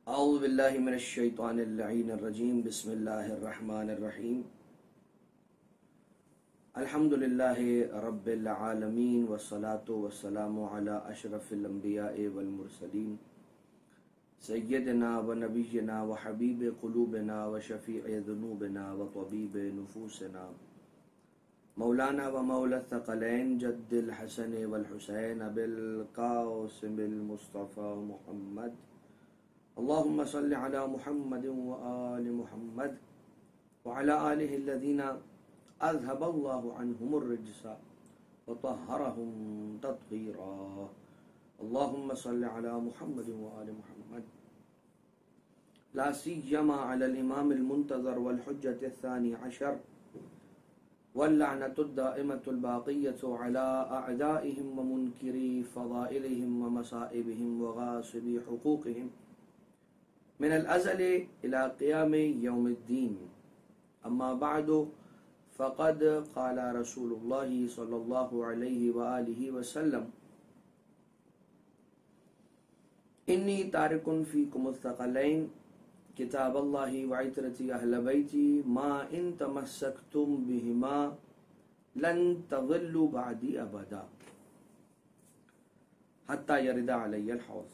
اعوذ باللہ من الشیطان اللعین الرجیم بسم اللہ الرحمن الرحیم الحمدللہ رب العالمین والصلاة والسلام علی اشرف الانبیاء والمرسلین سیدنا و نبینا و حبیب قلوبنا و شفیع ذنوبنا و طبیب نفوسنا مولانا و مولا الثقلین جد الحسن والحسین بالقاسم المصطفى محمد اللهم صل على محمد وآل محمد وعلى آله الذين أذهب الله عنهم الرجس وطهرهم تطهيرا اللهم صل على محمد وآل محمد لا سيما على الإمام المنتظر والحجة الثاني عشر واللعنة الدائمة الباقية على أعدائهم ومنكري فضائلهم ومصائبهم وغاصبي حقوقهم من الازل الى قیام یوم الدین اما بعد فقد قال رسول اللہ صلی اللہ علیہ وآلہ وسلم انی تارک فیکم الثقلین کتاب اللہ وعترتی اہل بیتی ما ان تمسکتم بہما لن تضلوا بعدی ابدا حتی یرد علی الحوض۔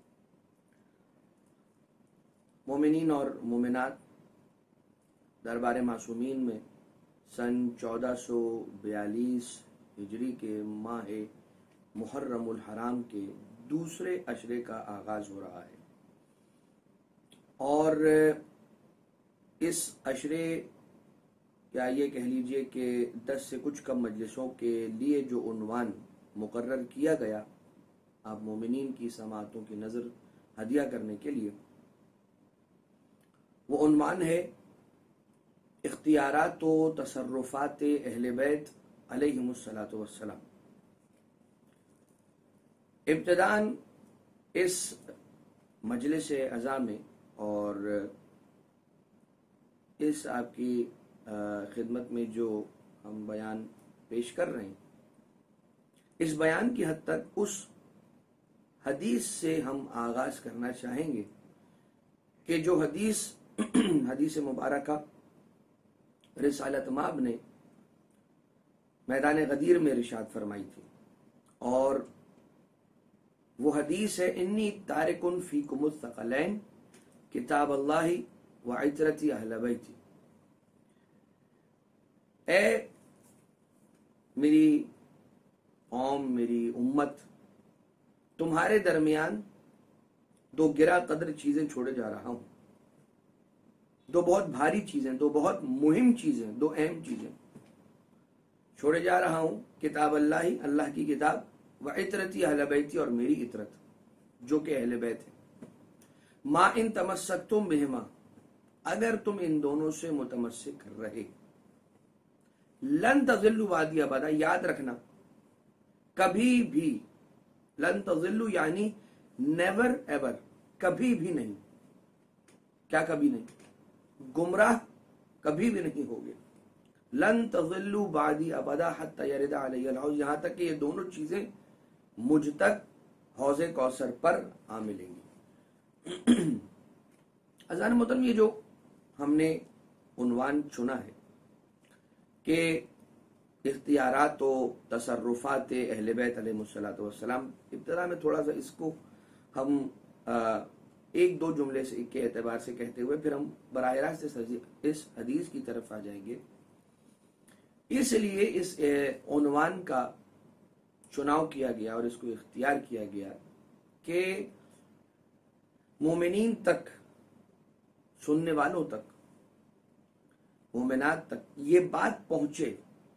مومنین اور مومنات دربار معصومین میں سن 1442 ہجری کے ماہ محرم الحرام کے دوسرے عشرے کا آغاز ہو رہا ہے، اور اس عشرے یا یہ کہہ لیجئے کہ 10 سے کچھ کم مجلسوں کے لیے جو عنوان مقرر کیا گیا آپ مومنین کی سماعتوں کی نظر ہدیہ کرنے کے لیے، وہ عنوان ہے اختیارات و تصرفات اہل بیت علیہم الصلاۃ والسلام۔ ابتداً اس مجلس عزا میں اور اس آپ کی خدمت میں جو ہم بیان پیش کر رہے ہیں، اس بیان کی حد تک اس حدیث سے ہم آغاز کرنا چاہیں گے کہ جو حدیث مبارکہ رسالت مآب نے میدان غدیر میں ارشاد فرمائی تھی، اور وہ حدیث ہے انی تارکن فیکم الثقلین کتاب اللہ وعترتی اہل بیتی۔ اے میری قوم، میری امت، تمہارے درمیان دو گرا قدر چیزیں چھوڑے جا رہا ہوں، دو بہت بھاری چیزیں، دو بہت مہم چیزیں، دو اہم چیزیں چھوڑے جا رہا ہوں، کتاب اللہ، اللہ کی کتاب، وعترتی اہل بیتی، اور میری عطرت جو کہ اہل بیت ہے۔ ما ان تمسکتم بہما، اگر تم ان دونوں سے متمسک رہے، لن تضلوا بعدی ابدا، یاد رکھنا کبھی بھی، لن تضلوا یعنی نیور ایور، کبھی بھی نہیں، کیا کبھی نہیں، گمراہ کبھی بھی نہیں ہوگے۔ لن تضلوا بعدی ابدا حتی یرد علی الحوض، یہاں تک کہ یہ دونوں چیزیں مجھ تک حوض کوثر پر آ ملیں گی۔ عزیزان محترم، یہ جو ہم نے عنوان چنا ہے کہ اختیارات و تصرفات اہل بیت علیہ الصلوۃ والسلام، ابتدا میں تھوڑا سا اس کو ہم ایک دو جملے سے کے اعتبار سے کہتے ہوئے پھر ہم براہ راست اس حدیث کی طرف آ جائیں گے۔ اس لیے اس عنوان کا چناؤ کیا گیا اور اس کو اختیار کیا گیا کہ مومنین تک، سننے والوں تک، مومنات تک یہ بات پہنچے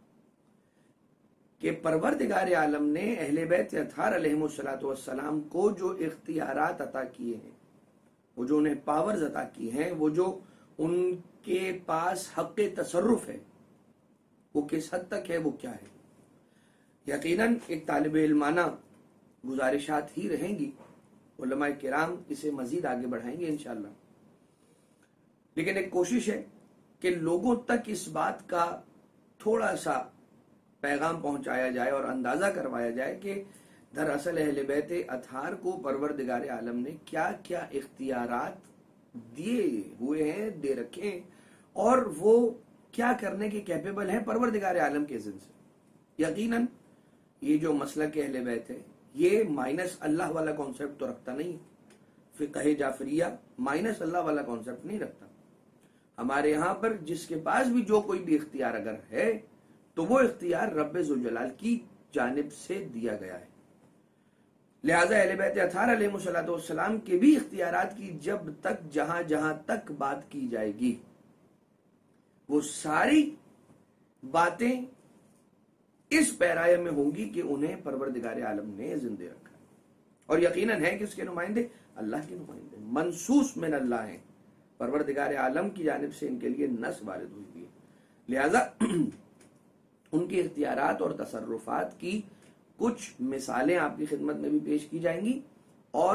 کہ پروردگار عالم نے اہل بیت اطہار علیہم الصلوۃ والسلام کو جو اختیارات عطا کیے ہیں، وہ جو انہیں پاورز عطا کی ہیں، وہ جو ان کے پاس حق تصرف ہے، وہ کس حد تک ہے، وہ کیا ہے۔ یقیناً ایک طالب علمانہ گزارشات ہی رہیں گی، علماء کرام اسے مزید آگے بڑھائیں گے انشاءاللہ، لیکن ایک کوشش ہے کہ لوگوں تک اس بات کا تھوڑا سا پیغام پہنچایا جائے اور اندازہ کروایا جائے کہ دراصل اہل بیت اطہار کو پروردگار عالم نے کیا کیا اختیارات دیے ہوئے ہیں، دے رکھے ہیں، اور وہ کیا کرنے کے کیپیبل ہیں پروردگار عالم کے اذن سے۔ یقیناً یہ جو مسلک اہل بیت ہے یہ مائنس اللہ والا کانسیپٹ تو رکھتا نہیں ہے، فقہ جعفریہ مائنس اللہ والا کانسیپٹ نہیں رکھتا۔ ہمارے یہاں پر جس کے پاس بھی جو کوئی بھی اختیار اگر ہے تو وہ اختیار رب ذوالجلال کی جانب سے دیا گیا ہے۔ لہذا اہل بیت اطہار علیہ السلام کے بھی اختیارات کی جب تک جہاں جہاں تک بات کی جائے گی وہ ساری باتیں اس پیرائے میں ہوں گی کہ انہیں پروردگار عالم نے زندہ رکھا، اور یقیناً ہے کہ اس کے نمائندے اللہ کے نمائندے منصوص من اللہ ہیں، پروردگار عالم کی جانب سے ان کے لیے نص وارد ہوئی ہے۔ لہذا ان کے اختیارات اور تصرفات کی کچھ مثالیں آپ کی خدمت میں بھی پیش کی جائیں گی، اور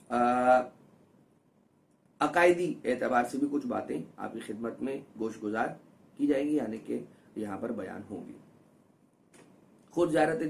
عقائدی اعتبار سے بھی کچھ باتیں آپ کی خدمت میں گوش گزار کی جائیں گی، یعنی کہ یہاں پر بیان ہوں گی۔ خود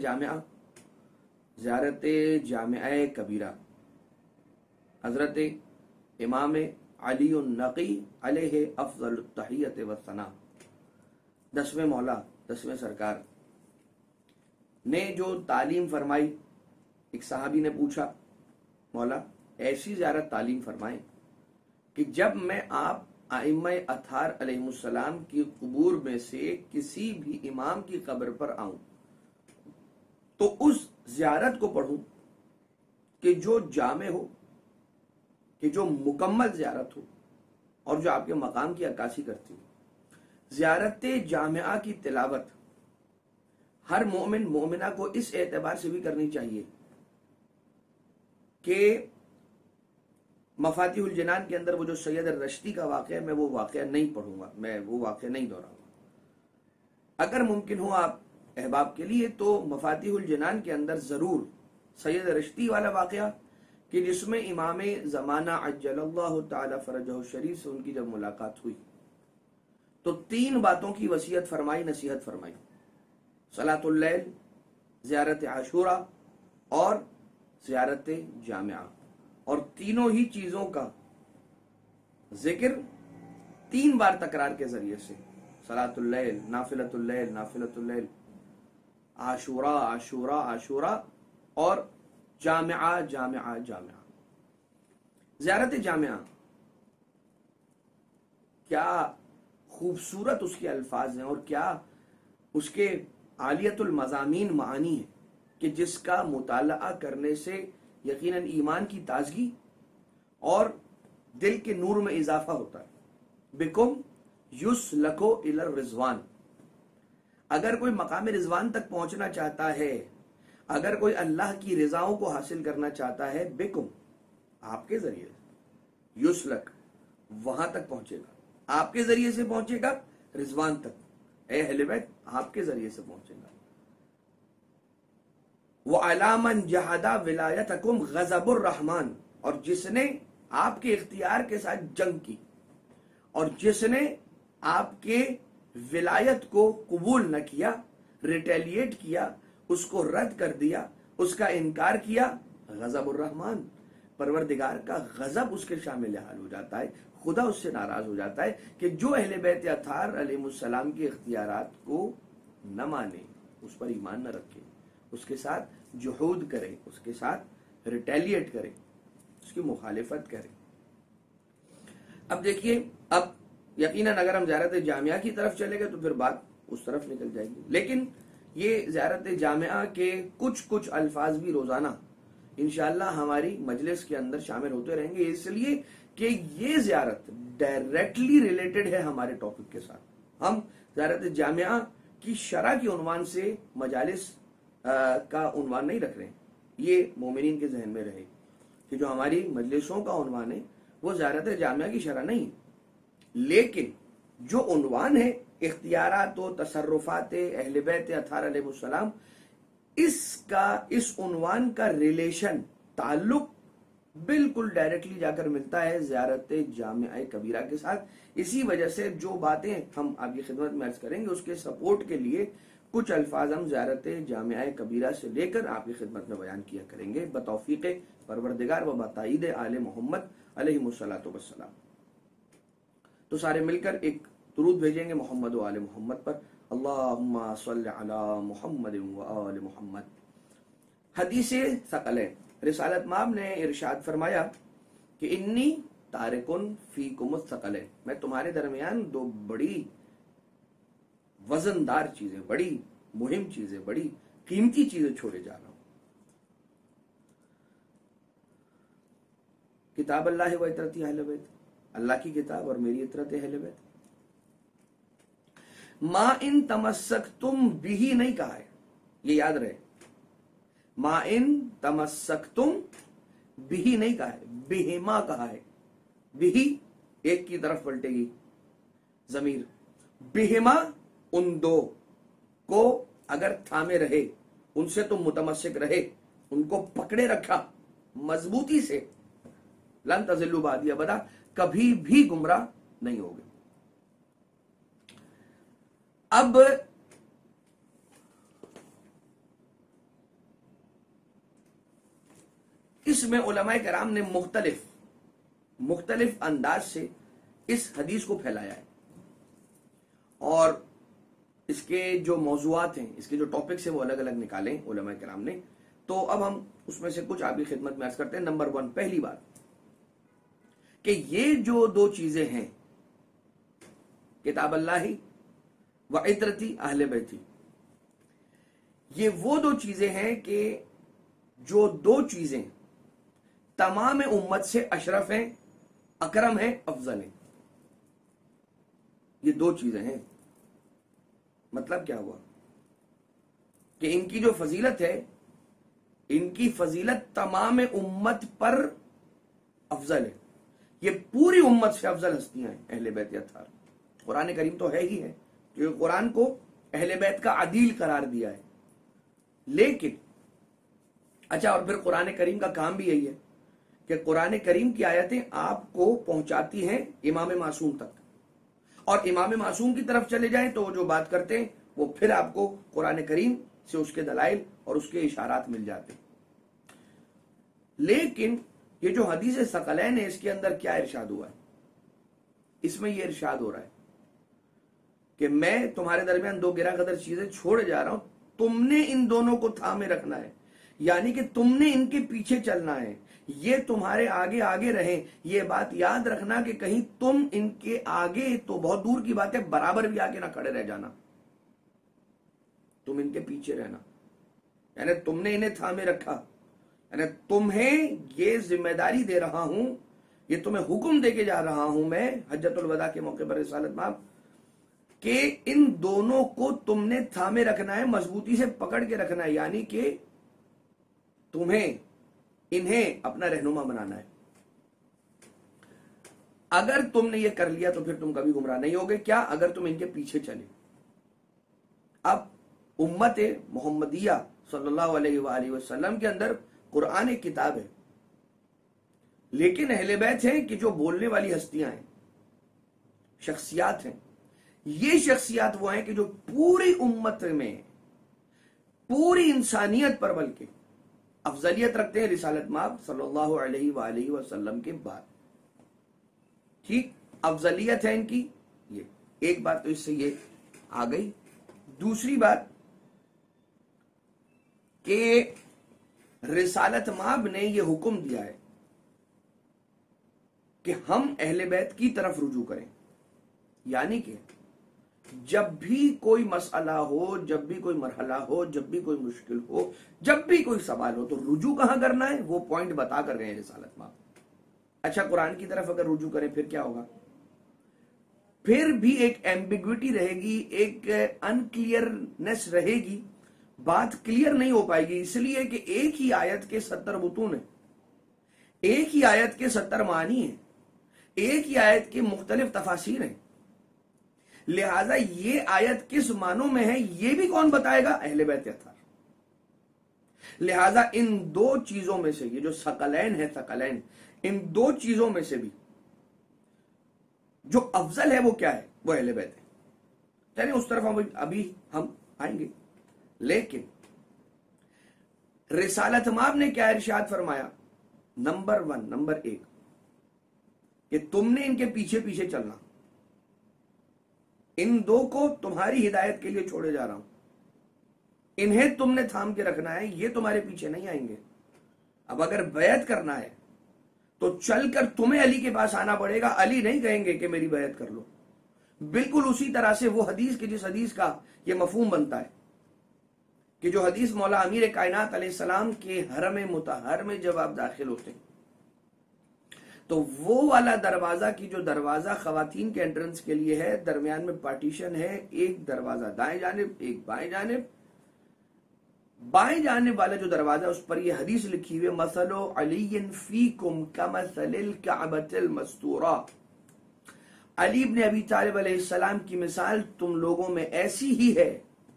زیارت جامعہ کبیرہ حضرت امام علی النقی علیہ افضل التحیت والثناء، 10ویں مولا 10ویں سرکار نے جو تعلیم فرمائی، ایک صحابی نے پوچھا مولا ایسی زیارت تعلیم فرمائیں کہ جب میں آپ ائمہ اطہار علیہ السلام کی قبور میں سے کسی بھی امام کی قبر پر آؤں تو اس زیارت کو پڑھوں کہ جو جامع ہو، کہ جو مکمل زیارت ہو، اور جو آپ کے مقام کی عکاسی کرتی ہو۔ زیارت جامعہ کی تلاوت ہر مومن مومنہ کو اس اعتبار سے بھی کرنی چاہیے کہ مفاتیح الجنان کے اندر وہ جو سید الرشتی کا واقعہ میں وہ واقعہ نہیں پڑھوں گا، میں وہ واقعہ نہیں دہراؤں گا۔ اگر ممکن ہو آپ احباب کے لیے تو مفاتیح الجنان کے اندر ضرور سید رشتی والا واقعہ کہ جس میں امام زمانہ عجل اللہ تعالی فرجہ الشریف سے ان کی جب ملاقات ہوئی تو 3 باتوں کی وصیت فرمائی، نصیحت فرمائی: صلاۃ اللیل، زیارت عاشورہ اور زیارت جامعہ، اور تینوں ہی چیزوں کا ذکر 3 بار تکرار کے ذریعے سے، صلاۃ اللیل، نافلۃ اللیل، نافلۃ اللیل، عاشورہ، عاشورہ، عاشورہ، اور جامعہ، جامعہ، جامعہ۔ زیارت جامعہ کیا خوبصورت اس کے الفاظ ہیں اور کیا اس کے عالیت المضامین معانی ہے کہ جس کا مطالعہ کرنے سے یقیناً ایمان کی تازگی اور دل کے نور میں اضافہ ہوتا ہے۔ بکم یسلکو الی الرضوان، اگر کوئی مقام رضوان تک پہنچنا چاہتا ہے، اگر کوئی اللہ کی رضاؤں کو حاصل کرنا چاہتا ہے، بکم، آپ کے ذریعے یسلک، وہاں تک پہنچے گا، آپ کے ذریعے سے پہنچے گا رضوان تک، اے اہل بیت آپ کے ذریعے سے پہنچے گا۔ وَعَلَى مَنْ جَحَدَ وِلَایَتَكُمْ غَضَبُ الرَّحْمَنِ، اور جس نے آپ کے اختیار کے ساتھ جنگ کی اور جس نے آپ کے ولایت کو قبول نہ کیا، ریٹیلیٹ کیا، اس کو رد کر دیا، اس کا انکار کیا، غضب الرحمن، پروردگار کا غضب اس کے شامل حال ہو جاتا ہے، خدا اس سے ناراض ہو جاتا ہے کہ جو اہل بیت اطہار علیہ السلام کے اختیارات کو نہ مانے، اس پر ایمان نہ رکھے، اس کے ساتھ جحود کرے، اس کے ساتھ ریٹیلیٹ کرے، اس کی مخالفت کرے۔ اب دیکھیے، اب یقیناً اگر ہم زیارت جامعہ کی طرف چلے گئے تو پھر بات اس طرف نکل جائے گی، لیکن یہ زیارت جامعہ کے کچھ الفاظ بھی روزانہ انشاءاللہ ہماری مجلس کے اندر شامل ہوتے رہیں گے، اس لیے کہ یہ زیارت ڈائریکٹلی ریلیٹڈ ہے ہمارے ٹاپک کے ساتھ۔ ہم زیارت جامعہ کی شرح کے عنوان سے مجالس کا عنوان نہیں رکھ رہے ہیں، یہ مومنین کے ذہن میں رہے کہ جو ہماری مجلسوں کا عنوان ہے وہ زیارت جامعہ کی شرح نہیں، لیکن جو عنوان ہے اختیارات و تصرفات اہل بیت اطہار علیہ السلام، اس عنوان کا ریلیشن، تعلق بالکل ڈائریکٹلی جا کر ملتا ہے زیارت جامعہ کبیرہ کے ساتھ۔ اسی وجہ سے جو باتیں ہم آپ کی خدمت میں عرض کریں گے اس کے سپورٹ کے لیے कुछ अल्फाज हम ज़ियारत जामिया कबीरा से लेकर आपकी खिदमत में बयान किया करेंगे बतौफीक परवरदिगार व बताईद आले मोहम्मद अलैहिमुस्सलातु वस्सलाम। तो सारे मिलकर एक दुरूद भेजेंगे मोहम्मद व आले मोहम्मद पर, अल्लाहुम्मा सल्लि अला मुहम्मद व आले मोहम्मद। हदीस सकलैन, रिसालत माब ने इरशाद फरमाया कि इन्नी तारिकुन फीकुम सकलैन, मैं तुम्हारे दरमियान दो बड़ी वजनदार चीजें, बड़ी मुहिम चीजें, बड़ी कीमती चीजें छोड़े जा रहा हूं। किताब अल्लाह व इतरती अहले बैत, अल्लाह की किताब और मेरी इतरत अहले बैत। मा इन तमस्सक तुम बिही नहीं कहा है, ये याद रहे, मा इन तमस्सक तुम बिही नहीं कहा है, बिहिमा कहा है। बिही एक की तरफ पलटेगी जमीर, बिहिमा उन दो को अगर थामे रहे, उनसे तुम मुतमस्सिक रहे, उनको पकड़े रखा मजबूती से, लन तज़िल्लु बादी अबदा, कभी भी गुमराह नहीं होगे। अब इसमें उलमाए कराम ने मुख्तलिफ अंदाज से इस हदीस को फैलाया है और इसके जो मौज़ूआत हैं, इसके जो टॉपिक्स हैं वो अलग अलग निकाले उलमाए कराम ने। तो अब हम उसमें से कुछ आपकी खिदमत में अर्ज करते हैं। नंबर 1, पहली बात कि ये जो दो चीजें हैं, किताब अल्लाही व इतरती अहले बैती, ये वो दो चीजें हैं कि जो दो चीजें तमाम उम्मत से अशरफ हैं, अकरम हैं, अफजल हैं। ये दो चीजें हैं, मतलब क्या हुआ कि इनकी जो फजीलत है, इनकी फजीलत तमाम उम्मत पर अफजल है। ये पूरी उम्मत से अफजल हस्तियां हैं अहले बैत अत्हार। कुरान करीम तो है ही है, क्योंकि कुरान को अहले बैत का अदील करार दिया है। लेकिन अच्छा, और फिर कुरान करीम का काम भी यही है कि कुरान करीम की आयतें आपको पहुंचाती हैं इमाम मासूम तक, और इमाम मासूम की तरफ चले जाएं तो वो जो बात करते हैं वो फिर आपको कुरान करीम से उसके दलाइल और उसके इशारात मिल जाते हैं। लेकिन ये जो हदीस सकलैन है, इसके अंदर क्या इरशाद हुआ है? इसमें ये इरशाद हो रहा है कि मैं तुम्हारे दरमियान दो गिरा कदर चीजें छोड़े जा रहा हूं, तुमने इन दोनों को थामे रखना है, यानी कि तुमने इनके पीछे चलना है, ये तुम्हारे आगे आगे रहे। ये बात याद रखना कि कहीं तुम इनके आगे तो बहुत दूर की बात है, बराबर भी आगे ना खड़े रह जाना, तुम इनके पीछे रहना। यानी तुमने इन्हें थामे रखा, यानी तुम्हें ये जिम्मेदारी दे रहा हूं, ये तुम्हें हुक्म दे के जा रहा हूं मैं हज्जतुल वदा के मौके पर रिसालत माब, कि इन दोनों को तुमने थामे रखना है, मजबूती से पकड़ के रखना है, यानी कि तुम्हें इन्हें अपना रहनुमा बनाना है। अगर तुमने ये कर लिया तो फिर तुम कभी गुमराह नहीं होगे। क्या? अगर तुम इनके पीछे चले। अब उम्मत मोहम्मदिया सल्लल्लाहु अलैहि वसल्लम के अंदर कुरान एक किताब है, लेकिन अहले बैत है कि जो बोलने वाली हस्तियां हैं, शख्सियात हैं। ये शख्सियात वो हैं कि जो पूरी उम्मत में, पूरी इंसानियत पर बल्कि अफजलियत रखते हैं रिसालत माब सल्लल्लाहु अलैहि वसल्लम के बाद। ठीक, अफजलियत है इनकी। ये एक बात तो इससे ये आ गई। दूसरी बात कि रिसालत माब ने ये हुक्म दिया है कि हम अहले बैत की तरफ रुजू करें, यानी कि जब भी कोई मसला हो, जब भी कोई मरहला हो, जब भी कोई मुश्किल हो, जब भी कोई सवाल हो, तो रुजू कहां करना है वो पॉइंट बता कर गए रिसालत माब। अच्छा, कुरान की तरफ अगर रुजू करें फिर क्या होगा? फिर भी एक एम्बिग्विटी रहेगी, एक अनक्लियरनेस रहेगी, बात क्लियर नहीं हो पाएगी, इसलिए कि एक ही आयत के 70 बुतून है, एक ही आयत के 70 मानी है, एक ही आयत के मुख्तलिफ तफासीर हैं। लिहाजा ये आयत किस मानों में है ये भी कौन बताएगा? अहले बैत अत्हार। लिहाजा इन दो चीजों में से, ये जो सकलैन है, सकलैन, इन दो चीजों में से भी जो अफजल है वो क्या है? वो अहले बैत है। चलिए उस तरफ अभी हम आएंगे। لیکن رسالت مآب نے کیا ارشاد فرمایا؟ نمبر 1 نمبر 1 کہ تم نے ان کے پیچھے پیچھے چلنا، ان دو کو تمہاری ہدایت کے لیے چھوڑے جا رہا ہوں، انہیں تم نے تھام کے رکھنا ہے، یہ تمہارے پیچھے نہیں آئیں گے۔ اب اگر بیعت کرنا ہے تو چل کر تمہیں علی کے پاس آنا پڑے گا، علی نہیں کہیں گے کہ میری بیعت کر لو۔ بالکل اسی طرح سے وہ حدیث کی، جس حدیث کا یہ مفہوم بنتا ہے کہ جو حدیث مولا امیر کائنات علیہ السلام کے حرم مطہر میں جب آپ داخل ہوتے ہیں تو وہ والا دروازہ کی جو دروازہ خواتین کے انٹرنس کے لیے ہے، درمیان میں پارٹیشن ہے، ایک دروازہ دائیں جانب ایک بائیں جانب، بائیں جانب والا جو دروازہ اس پر یہ حدیث لکھی ہوئی، مثل علی فیکم کمثل الکعبۃ المستورہ، علی ابن ابی طالب علیہ السلام کی مثال تم لوگوں میں ایسی ہی ہے،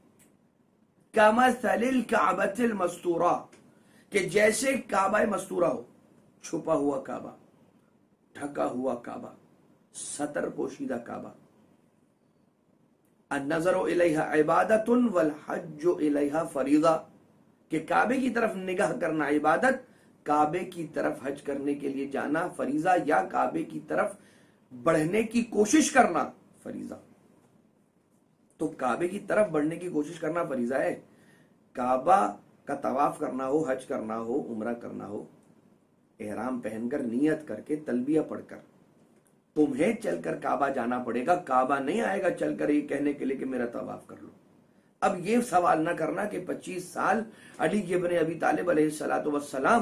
کمثل الکعبۃ المستورہ، کہ جیسے کعبہ مستورہ ہو، چھپا ہوا کعبہ، ڈھکا ہوا کعبہ، ستر پوشیدہ کعبہ، النظر الیہا عبادت والحج الیہا فریضہ، کہ کعبے کی طرف نگاہ کرنا عبادت، کعبے کی طرف حج کرنے کے لیے جانا فریضہ، یا کعبے کی طرف بڑھنے کی کوشش کرنا فریضہ۔ تو کعبے کی طرف بڑھنے کی کوشش کرنا فریضہ ہے، کعبہ کا طواف کرنا ہو، حج کرنا ہو، عمرہ کرنا ہو، احرام پہن کر نیت کر کے تلبیہ پڑھ کر تمہیں چل کر کعبہ جانا پڑے گا، کعبہ نہیں آئے گا چل کر یہ کہنے کے لیے کہ میرا طواف کر لو۔ اب یہ سوال نہ کرنا کہ 25 سال علی ابن ابی طالب علیہ السلام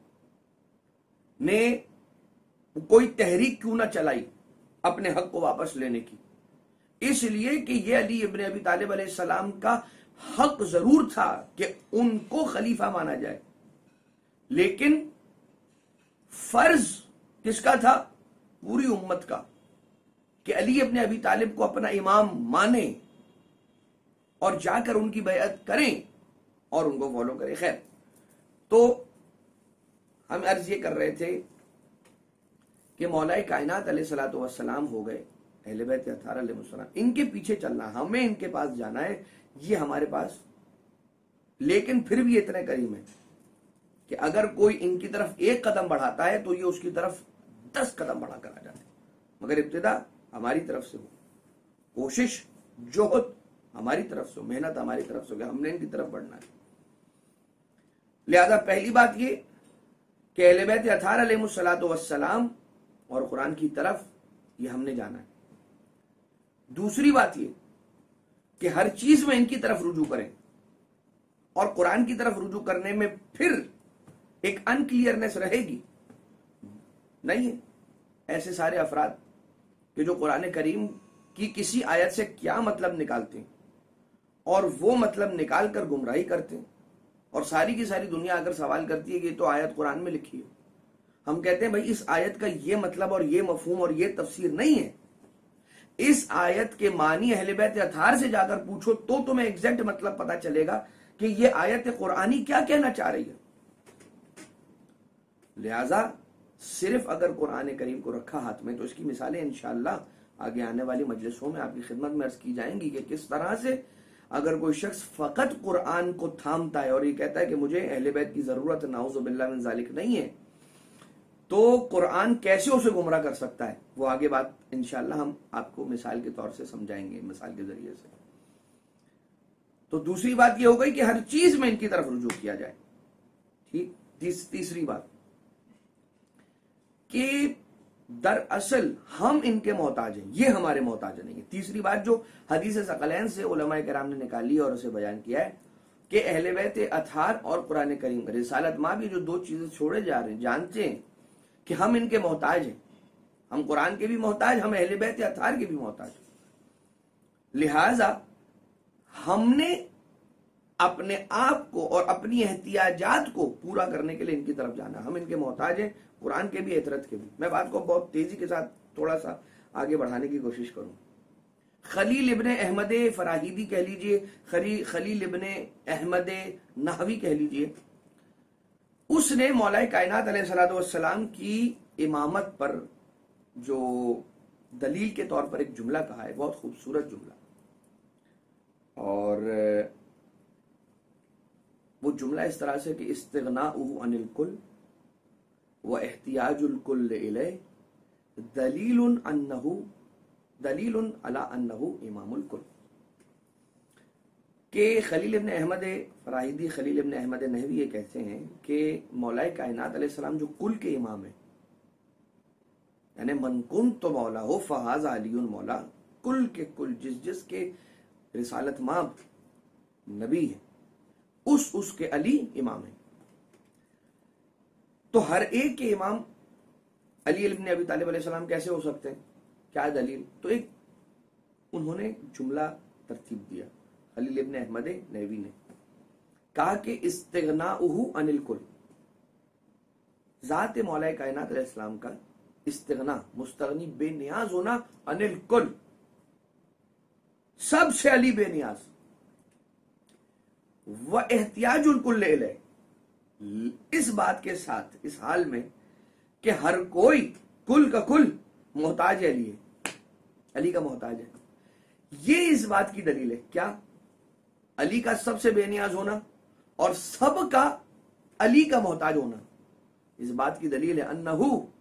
نے کوئی تحریک کیوں نہ چلائی اپنے حق کو واپس لینے کی، اس لیے کہ یہ علی ابن ابی طالب علیہ السلام کا حق ضرور تھا کہ ان کو خلیفہ مانا جائے، لیکن فرض کس کا تھا؟ پوری امت کا، کہ علی ابن ابی طالب کو اپنا امام مانے اور جا کر ان کی بیعت کریں اور ان کو فالو کریں۔ خیر، تو ہم عرض یہ کر رہے تھے کہ مولا کائنات علیہ الصلوۃ والسلام ہو گئے، اہل بیت اطہار علیہ السلام، ان کے پیچھے چلنا، ہمیں ان کے پاس جانا ہے، یہ ہمارے پاس، لیکن پھر بھی اتنے کریم ہے کہ اگر کوئی ان کی طرف ایک قدم بڑھاتا ہے تو یہ اس کی طرف 10 قدم بڑھا کر آ جاتے ہیں، مگر ابتدا ہماری طرف سے ہو، کوشش جوہد ہماری طرف سے ہو، محنت ہماری طرف سے ہو کہ ہم نے ان کی طرف بڑھنا ہے۔ لہذا پہلی بات یہ کہ اہل بیت اطہار علیہ الصلوۃ والسلام اور قرآن کی طرف یہ ہم نے جانا ہے۔ دوسری بات یہ کہ ہر چیز میں ان کی طرف رجوع کریں، اور قرآن کی طرف رجوع کرنے میں پھر ایک انکلیئرنس رہے گی نہیں ہے۔ ایسے سارے افراد کہ جو قرآن کریم کی کسی آیت سے کیا مطلب نکالتے ہیں اور وہ مطلب نکال کر گمراہی کرتے ہیں، اور ساری کی ساری دنیا اگر سوال کرتی ہے کہ یہ تو آیت قرآن میں لکھی ہے، ہم کہتے ہیں بھائی اس آیت کا یہ مطلب اور یہ مفہوم اور یہ تفسیر نہیں ہے، اس آیت کے معنی اہل بیت اطہار سے جا کر پوچھو تو تمہیں ایگزیکٹ مطلب پتا چلے گا کہ یہ آیت قرآنی کیا کہنا چاہ رہی ہے۔ لہذا صرف اگر قرآن کریم کو رکھا ہاتھ میں تو اس کی مثالیں انشاءاللہ آگے آنے والی مجلسوں میں آپ کی خدمت میں عرض کی جائیں گی کہ کس طرح سے اگر کوئی شخص فقط قرآن کو تھامتا ہے اور یہ کہتا ہے کہ مجھے اہل بیت کی ضرورت نعوذ باللہ من ذالک نہیں ہے، تو قرآن کیسے اسے گمراہ کر سکتا ہے، وہ آگے بات انشاءاللہ ہم آپ کو مثال کے طور سے سمجھائیں گے، مثال کے ذریعے سے۔ تو دوسری بات یہ ہو گئی کہ ہر چیز میں ان کی طرف رجوع کیا جائے، ٹھیک۔ تیسری بات کہ دراصل ہم ان کے محتاج ہیں، یہ ہمارے محتاج نہیں ہے۔ تیسری بات جو حدیث ثقلین سے علماء کرام نے نکالی اور اسے بیان کیا ہے کہ اہل بیت اطہار اور قرآن کریم رسالت ماں بھی جو دو چیزیں چھوڑے جا رہے ہیں، جانتے ہیں کہ ہم ان کے محتاج ہیں، ہم قرآن کے بھی محتاج، ہم اہل بیت اطہار کے بھی محتاج، لہذا ہم نے اپنے آپ کو اور اپنی احتیاجات کو پورا کرنے کے لیے ان کی طرف جانا، ہم ان کے محتاج ہیں، قرآن کے بھی اطرت کے بھی۔ میں بات کو بہت تیزی کے ساتھ تھوڑا سا آگے بڑھانے کی کوشش کروں۔ خلیل ابن احمد فراہیدی کہہ لیجئے، خلیل ابن احمد نحوی کہہ لیجئے، اس نے مولا کائنات علیہ الصلوۃ والسلام کی امامت پر جو دلیل کے طور پر ایک جملہ کہا ہے، بہت خوبصورت جملہ، اور وہ جملہ اس طرح سے کہ استغناؤہ عن الکل و احتیاج الکل الیہ دلیل علی انہ امام الکل، کہ خلیل ابن احمد فراہیدی، خلیل ابن احمد نحوی یہ کہتے ہیں کہ مولا کائنات علیہ السلام جو کل کے امام ہیں، یعنی من کنت مولا فہذا علی مولا، کل کے کل، جس کے رسالت ماب نبی ہے اس کے علی امام ہیں۔ تو ہر ایک کے امام علی ابن ابی طالب علیہ السلام کیسے ہو سکتے ہیں؟ کیا دلیل؟ تو ایک انہوں نے جملہ ترتیب دیا خلیل ابن احمد نحوی نے، کہا کہ استغناؤہ عن الکل، ذات مولا کائنات علیہ السلام کا استغنا، مستغنی، بے نیاز ہونا، عن الکل، سب سے علی بے نیاز، و احتیاج الکل الیہ، اس بات کے ساتھ، اس حال میں کہ ہر کوئی کل کا کل محتاج ہے علی کا محتاج ہے۔ یہ اس بات کی دلیل ہے، کیا؟ علی کا سب سے بے نیاز ہونا اور سب کا علی کا محتاج ہونا، اس بات کی دلیل ہے انہ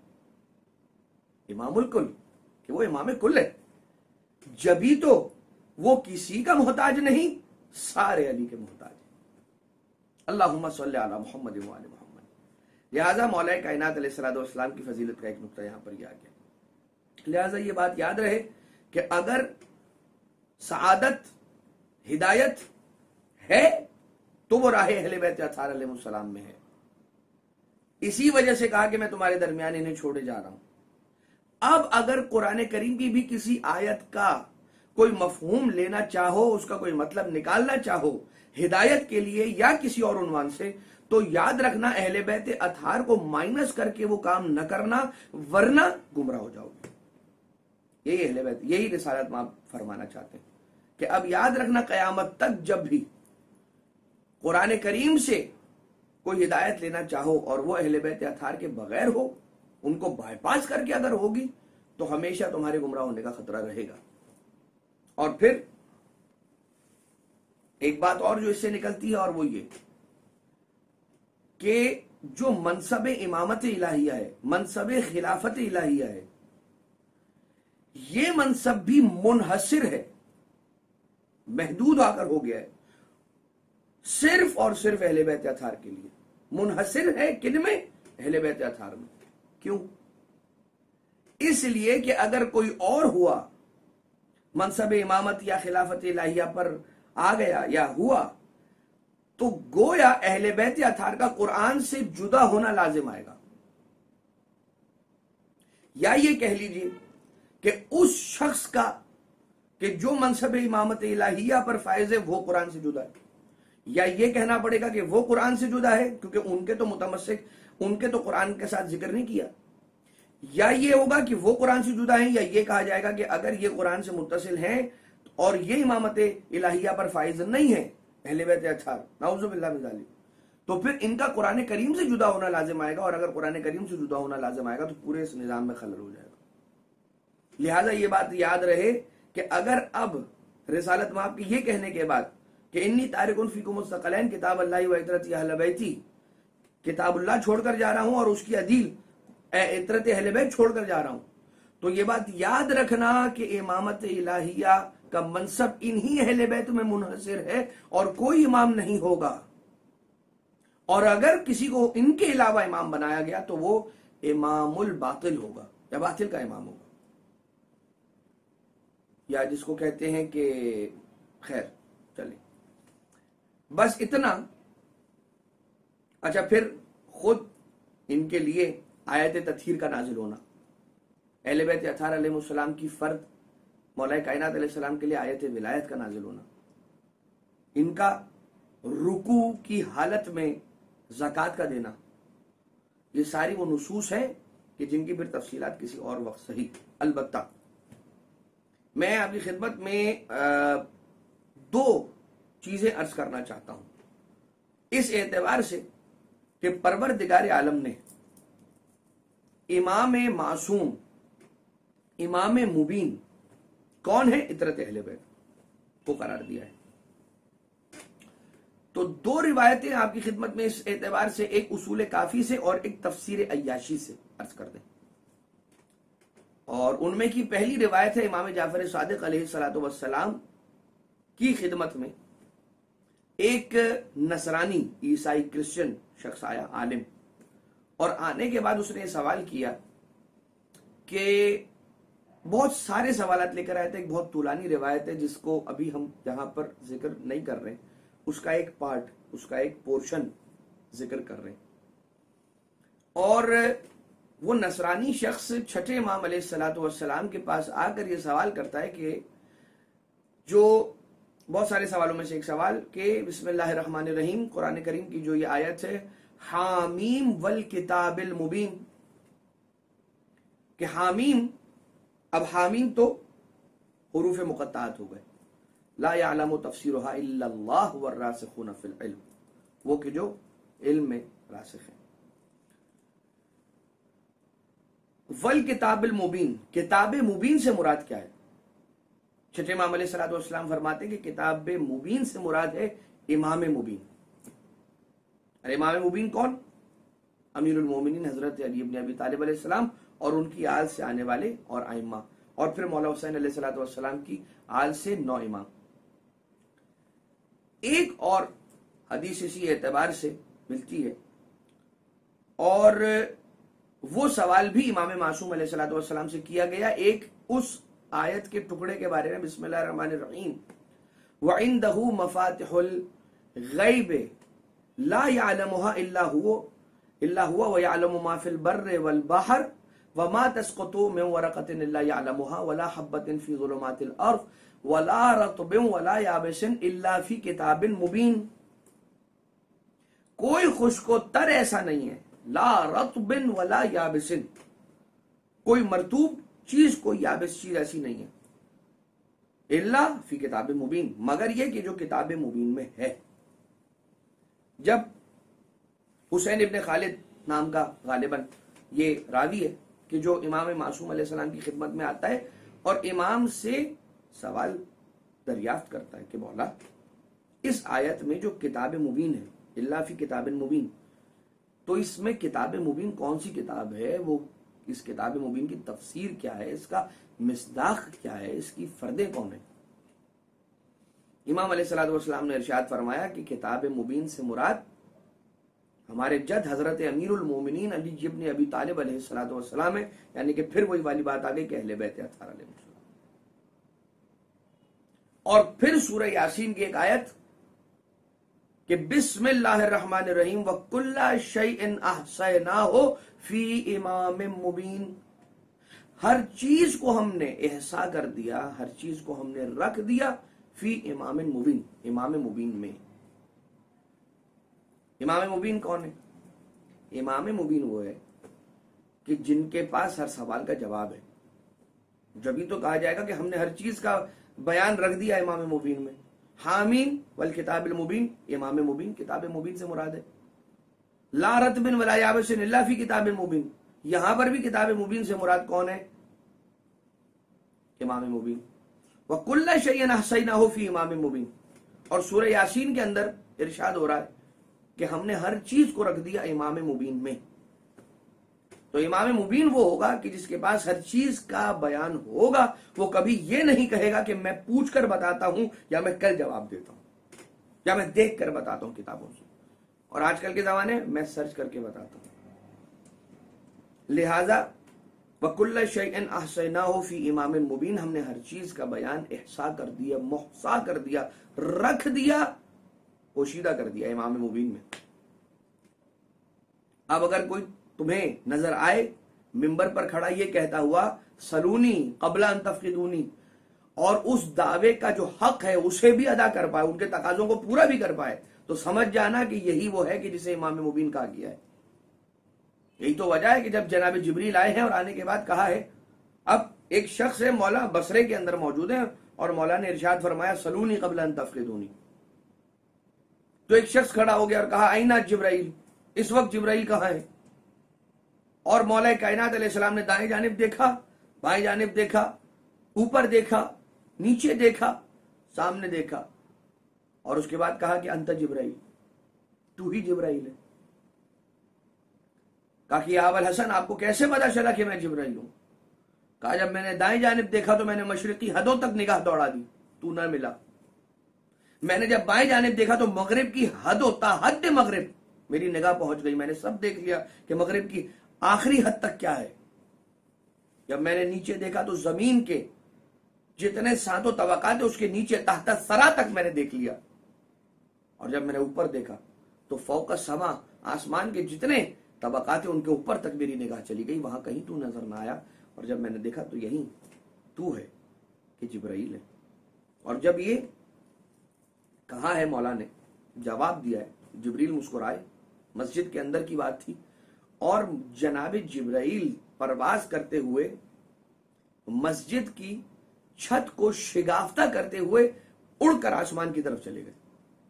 امام الکل، کہ وہ امام کل ہے، جبھی تو وہ کسی کا محتاج نہیں، سارے علی کے محتاج ہیں۔ اللہم صلی علی محمد و آل محمد۔ لہذا مولا کائنات علیہ السلام کی فضیلت کا ایک نقطہ یہاں پر یہ آ گیا۔ لہذا یہ بات یاد رہے کہ اگر سعادت، ہدایت ہے تو وہ راہ اہل بیت اطہار علیہ السلام میں ہے۔ اسی وجہ سے کہا کہ میں تمہارے درمیان انہیں چھوڑے جا رہا ہوں۔ اب اگر قرآن کریم کی بھی کسی آیت کا کوئی مفہوم لینا چاہو، اس کا کوئی مطلب نکالنا چاہو ہدایت کے لیے یا کسی اور عنوان سے، تو یاد رکھنا اہل بیت اطہار کو مائنس کر کے وہ کام نہ کرنا، ورنہ گمراہ ہو جاؤ گے۔ یہی اہل بیت، یہی رسالت مآب فرمانا چاہتے ہیں کہ اب یاد رکھنا قیامت تک جب بھی قرآن کریم سے کوئی ہدایت لینا چاہو اور وہ اہل بیت اطہار کے بغیر ہو، ان کو بائی پاس کر کے اگر ہوگی تو ہمیشہ تمہارے گمراہ ہونے کا خطرہ رہے گا۔ اور پھر ایک بات اور جو اس سے نکلتی ہے، اور وہ یہ کہ جو منصب امامت الہیہ ہے، منصب خلافت الہیہ ہے، یہ منصب بھی منحصر ہے، محدود آ کر ہو گیا ہے صرف اور صرف اہل بیت اطہار کے لیے۔ منحصر ہے کن میں؟ اہل بیت اطہار میں۔ کیوں؟ اس لیے کہ اگر کوئی اور ہوا، منصب امامت یا خلافت الہیہ پر آ گیا یا ہوا، تو گویا اہل بیت اطہار کا قرآن سے جدا ہونا لازم آئے گا، یا یہ کہہ لیجئے کہ اس شخص کا کہ جو منصب امامت الہیہ پر فائز ہے وہ قرآن سے جدا ہے، یا یہ کہنا پڑے گا کہ وہ قرآن سے جدا ہے کیونکہ ان کے تو متمسک، ان کے تو قرآن کے ساتھ ذکر نہیں کیا، یا یہ ہوگا کہ وہ قرآن سے جدا ہیں، یا یہ کہا جائے گا کہ اگر یہ قرآن سے متصل ہیں اور یہ امامت الہیہ پر فائز نہیں ہے اہل بیت اطہار، نعوذ باللہ من ذالک، تو پھر ان کا قرآن کریم سے جدا ہونا لازم آئے گا، اور اگر قرآن کریم سے جدا ہونا لازم آئے گا تو پورے اس نظام میں خلل ہو جائے گا۔ لہذا یہ بات یاد رہے کہ اگر اب رسالت مآب کے یہ کہنے کے بعد کہ انی تارکن فیکم الثقلین کتاب اللہ و عترتی اہل بیتی، کتاب اللہ چھوڑ کر جا رہا ہوں اور اس کی عدیل عترت اہل بیت چھوڑ کر جا رہا ہوں، تو یہ بات یاد رکھنا کہ امامت الہیہ کا منصب انہی اہل بیت میں منحصر ہے اور کوئی امام نہیں ہوگا، اور اگر کسی کو ان کے علاوہ امام بنایا گیا تو وہ امام الباطل ہوگا، یا باطل کا امام ہوگا، یا جس کو کہتے ہیں کہ خیر چلیں بس اتنا۔ اچھا، پھر خود ان کے لیے آیت تطہیر کا نازل ہونا، اہل بیت اطہار علیہ السلام کی فرد مولا کائنات علیہ السلام کے لیے آیت ولایت کا نازل ہونا، ان کا رکوع کی حالت میں زکوٰۃ کا دینا، یہ ساری وہ نصوص ہیں کہ جن کی پھر تفصیلات کسی اور وقت صحیح۔ البتہ میں آپ کی خدمت میں دو چیزیں عرض کرنا چاہتا ہوں، اس اعتبار سے کہ پروردگار عالم نے امام معصوم، امام مبین کون ہے؟ عترت اہل بیت کو قرار دیا ہے۔ تو دو روایتیں آپ کی خدمت میں اس اعتبار سے، ایک اصول کافی سے اور ایک تفسیر عیاشی سے عرض کر دیں. اور ان میں کی پہلی روایت ہے امام جعفر صادق علیہ الصلوۃ والسلام کی خدمت میں ایک نصرانی عیسائی کرسچن شخص آیا، عالم، اور آنے کے بعد اس نے سوال کیا کہ بہت سارے سوالات لے کر آئے تھے. ایک بہت طولانی روایت ہے جس کو ابھی ہم یہاں پر ذکر نہیں کر رہے، اس کا ایک پارٹ، اس کا ایک پورشن ذکر کر رہے ہیں. اور وہ نصرانی شخص چھٹے امام علیہ الصلوۃ والسلام کے پاس آ کر یہ سوال کرتا ہے کہ جو بہت سارے سوالوں میں سے ایک سوال کہ بسم اللہ الرحمن الرحیم، قرآن کریم کی جو یہ آیت ہے حامیم والکتاب المبین، کہ حامیم، اب حامیم تو حروف مقطعات ہو گئے، لا یعلم تفسیرها الا اللہ والراسخون فی العلم، وہ کہ جو علم میں راسخ ہیں. والکتاب المبین، کتاب مبین سے مراد کیا ہے؟ چھٹے امام علیہ الصلوۃ والسلام فرماتے ہیں کہ کتاب مبین سے مراد ہے امام مبین. امام مبین کون؟ امیر المومنین حضرت علی ابن ابی طالب علیہ السلام اور ان کی آل سے آنے والے اور ائمہ، اور پھر مولا حسین علیہ الصلوۃ والسلام کی آل سے 9 امام. ایک اور حدیث اسی اعتبار سے ملتی ہے، اور وہ سوال بھی امام معصوم علیہ الصلوۃ والسلام سے کیا گیا ایک اس آیت کے ٹکڑے کے بارے میں، بسم اللہ الرحمن الرحیم وعنده مفاتح الغیب لا يعلمها الا هو ويعلم ما في البر والبحر وما تسقط من ورقة الا يعلمها ولا حبة في ظلمات الارض ولا رطب ولا يابس الا في كتاب مبين. کوئی خشک و تر ایسا نہیں ہے، لا رطب ولا یابس، کوئی مرطوب چیز، کوئی یابس چیز ایسی نہیں ہے، الا فی کتاب مبین، مگر یہ کہ جو کتاب مبین میں ہے. جب حسین ابن خالد نام کا غالباً یہ راوی ہے کہ جو امام معصوم علیہ السلام کی خدمت میں آتا ہے اور امام سے سوال دریافت کرتا ہے کہ مولا اس آیت میں جو کتاب مبین ہے، الا فی کتاب مبین، تو اس میں کتاب مبین کون سی کتاب ہے؟ وہ اس کتاب مبین کی تفسیر کیا ہے؟ اس کا مصداق کیا ہے؟ اس کی فردیں کون ہیں؟ امام علیہ الصلوۃ والسلام نے ارشاد فرمایا کہ کتاب مبین سے مراد ہمارے جد حضرت امیر المومنین علی ابن ابی طالب علیہ الصلوۃ والسلام ہے. یعنی کہ پھر وہی والی بات آ گئی کہ اہل بیت اطہار علیہ السلام. اور پھر سورہ یاسین کی ایک آیت کہ بسم اللہ الرحمن الرحیم وَكُلَّ شَيْءٍ أَحْصَيْنَاهُ فِي إِمَامٍ مُبِينٍ، ہر چیز کو ہم نے احصا کر دیا، ہر چیز کو ہم نے رکھ دیا فی امام مبین، امام مبین میں. امام مبین کون ہے؟ امام مبین وہ ہے کہ جن کے پاس ہر سوال کا جواب ہے. جبھی تو کہا جائے گا کہ ہم نے ہر چیز کا بیان رکھ دیا امام مبین میں. حامین والکتاب المبین، امام مبین کتاب مبین سے مراد ہے. لا رطب ولا یابس الا فی کتاب مبین، یہاں پر بھی کتاب مبین سے مراد کون ہے؟ امام مبین. وَكُلَّ شَيْءٍ أَحْصَيْنَاهُ فِي إِمَامٍ مُبِينٍ، اور سورہ یاسین کے اندر ارشاد ہو رہا ہے کہ ہم نے ہر چیز کو رکھ دیا امام مبین میں. تو امام مبین وہ ہوگا کہ جس کے پاس ہر چیز کا بیان ہوگا، وہ کبھی یہ نہیں کہے گا کہ میں پوچھ کر بتاتا ہوں یا میں کل جواب دیتا ہوں یا میں دیکھ کر بتاتا ہوں کتابوں سے، اور آج کل کے زمانے میں سرچ کر کے بتاتا ہوں. لہذا وَكُلَّ شَيْءٍ أَحْصَيْنَاهُ فِي إِمَامٍ مُبِينٍ، ہم نے ہر چیز کا بیان احصا کر دیا، محصا کر دیا، رکھ دیا، پوشیدہ کر دیا امام مبین میں. اب اگر کوئی تمہیں نظر آئے منبر پر کھڑا یہ کہتا ہوا سلونی قبل ان تفقدونی، اور اس دعوے کا جو حق ہے اسے بھی ادا کر پائے، ان کے تقاضوں کو پورا بھی کر پائے، تو سمجھ جانا کہ یہی وہ ہے کہ جسے امام مبین کہا گیا ہے. یہی تو وجہ ہے کہ جب جناب جبریل آئے ہیں اور آنے کے بعد کہا ہے، اب ایک شخص ہے مولا بصرے کے اندر موجود ہے اور مولا نے ارشاد فرمایا سلونی قبل ان تفقدونی، تو ایک شخص کھڑا ہو گیا اور کہا اینا جبرائیل، اس وقت جبرائیل کہاں ہے؟ اور مولا کائنات علیہ السلام نے دائیں جانب دیکھا، بائیں جانب دیکھا، اوپر دیکھا، نیچے دیکھا، سامنے دیکھا، اور اس کے بعد کہا کہ انت جبرائیل، تو ہی جبرائیل ہے۔ کہا کہ یا ابوالحسن آپ کو کیسے پتا چلا کہ میں جبرائیل ہوں؟ کہا جب میں نے دائیں جانب دیکھا تو میں نے مشرقی حدوں تک نگاہ دوڑا دی، تو نہ ملا۔ میں نے جب بائیں جانب دیکھا تو مغرب کی حدوں تا حد مغرب میری نگاہ پہنچ گئی، میں نے سب دیکھ لیا کہ مغرب کی آخری حد تک کیا ہے۔ جب میں نے نیچے دیکھا تو زمین کے جتنے ساتوں طبقات ہیں اس کے نیچے تحت سرا تک میں نے دیکھ لیا، اور جب میں نے اوپر دیکھا تو فوق السما آسمان کے جتنے طبقات ہیں ان کے اوپر تک میری نگاہ چلی گئی، وہاں کہیں تو نظر نہ آیا، اور جب میں نے دیکھا تو یہیں تو ہے کہ جبرائیل ہے۔ اور جب یہ کہا ہے مولا نے، جواب دیا ہے، جبریل مسکرائے، مسجد کے اندر کی بات تھی، اور جناب جبرائیل پرواز کرتے ہوئے مسجد کی چھت کو شگافتہ کرتے ہوئے اڑ کر آسمان کی طرف چلے گئے،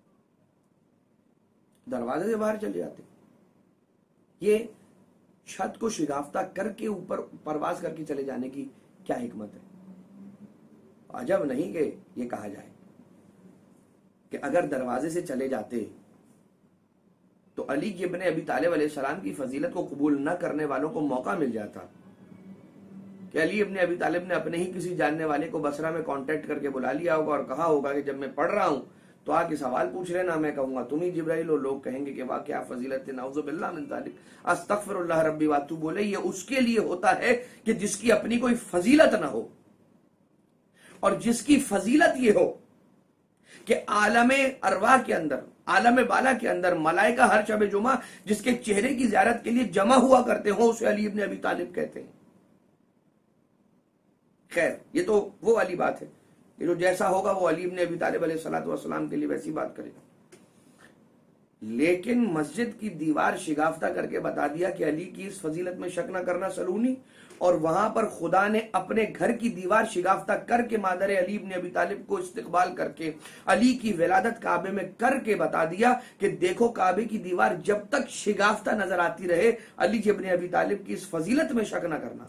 دروازے سے باہر چلے جاتے۔ یہ چھت کو شگافتہ کر کے اوپر پرواز کر کے چلے جانے کی کیا حکمت ہے؟ عجب نہیں کہ یہ کہا جائے کہ اگر دروازے سے چلے جاتے تو علی ابن ابی طالب علیہ السلام کی فضیلت کو قبول نہ کرنے والوں کو موقع مل جاتا کہ علی ابن ابی طالب نے اپنے ہی کسی جاننے والے کو بصرہ میں کانٹیکٹ کر کے بلا لیا ہوگا اور کہا ہوگا کہ جب میں پڑھ رہا ہوں تو آ کے سوال پوچھ لینا، میں کہوں گا تم ہی جبرائیل ہو، لوگ کہیں گے کہ واہ کیا فضیلت ہے، نعوذ باللہ من ذالک، استغفر اللہ ربی واتوب بولے۔ یہ اس کے لیے ہوتا ہے کہ جس کی اپنی کوئی فضیلت نہ ہو، اور جس کی فضیلت یہ ہو کہ عالم ارواح کے اندر، عالم بالا کے اندر ملائکہ ہر شب جمعہ جس کے چہرے کی زیارت کے لیے جمع ہوا کرتے ہوں اسے علی ابن ابی طالب کہتے ہیں۔ خیر یہ تو وہ والی بات ہے کہ جو جیسا ہوگا وہ علی ابن ابی طالب علیہ الصلوۃ والسلام کے لیے ویسی بات کرے گا، لیکن مسجد کی دیوار شگافتہ کر کے بتا دیا کہ علی کی اس فضیلت میں شک نہ کرنا سلونی، اور وہاں پر خدا نے اپنے گھر کی دیوار شگافتہ کر کے مادر علی ابن ابی طالب کو استقبال کر کے علی کی ولادت کعبے میں کر کے بتا دیا کہ دیکھو کعبے کی دیوار جب تک شگافتہ نظر آتی رہے علی ابن ابی طالب کی اس فضیلت میں شک نہ کرنا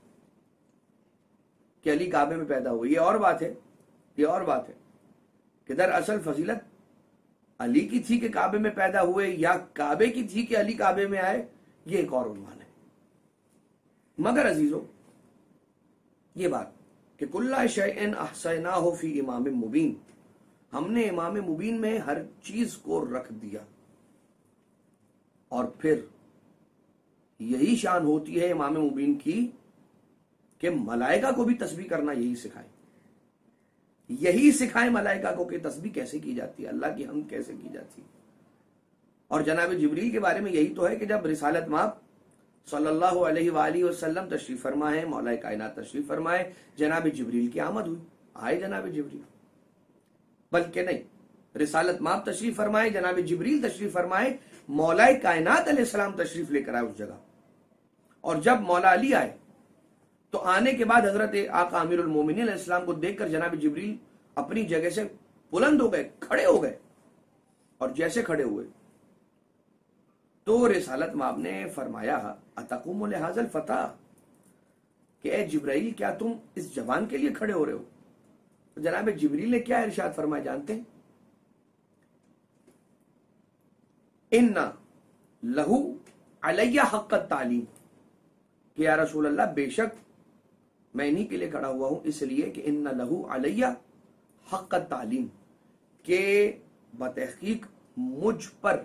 کہ علی کعبے میں پیدا ہوئے۔ یہ اور بات ہے، یہ اور بات ہے کہ دراصل فضیلت علی کی تھی کہ کعبے میں پیدا ہوئے، یا کعبے کی تھی کہ علی کعبے میں آئے، یہ ایک اور عنوان ہے۔ مگر عزیزو یہ بات کہ کل شیء احصیناہ فی امام مبین، ہم نے امام مبین میں ہر چیز کو رکھ دیا، اور پھر یہی شان ہوتی ہے امام مبین کی کہ ملائکہ کو بھی تسبیح کرنا یہی سکھائے، یہی سکھائے ملائکہ کو کہ تسبیح کیسے کی جاتی ہے، اللہ کی حمد کیسے کی جاتی ہے۔ اور جناب جبریل کے بارے میں یہی تو ہے کہ جب رسالت مآب صلی اللہ علیہ وآلہ وسلم تشریف فرمائے، مولا کائنات تشریف فرمائے، جناب جبریل کی آمد ہوئی، آئے جناب جبریل، بلکہ نہیں، رسالت مآب تشریف فرمائے، جناب جبریل تشریف فرمائے، مولا کائنات علیہ السلام تشریف لے کر آئے اس جگہ۔ اور جب مولا علی آئے تو آنے کے بعد حضرت آقا امیر المومنین علیہ السلام کو دیکھ کر جناب جبریل اپنی جگہ سے بلند ہو گئے، کھڑے ہو گئے، اور جیسے کھڑے ہوئے تو رسالت مآب نے فرمایا اتقوم لہذا الفتى، کہ اے جبرائیل کیا تم اس جوان کے لیے کھڑے ہو رہے ہو؟ تو جناب جبریل نے کیا ارشاد فرمایا جانتے ہیں؟ ان لہو علیہ حق التعلیم، کہ یا رسول اللہ بے شک میں انہی کے لیے کھڑا ہوا ہوں اس لیے کہ ان لہو علیہ حق التعلیم، کہ بتحقیق مجھ پر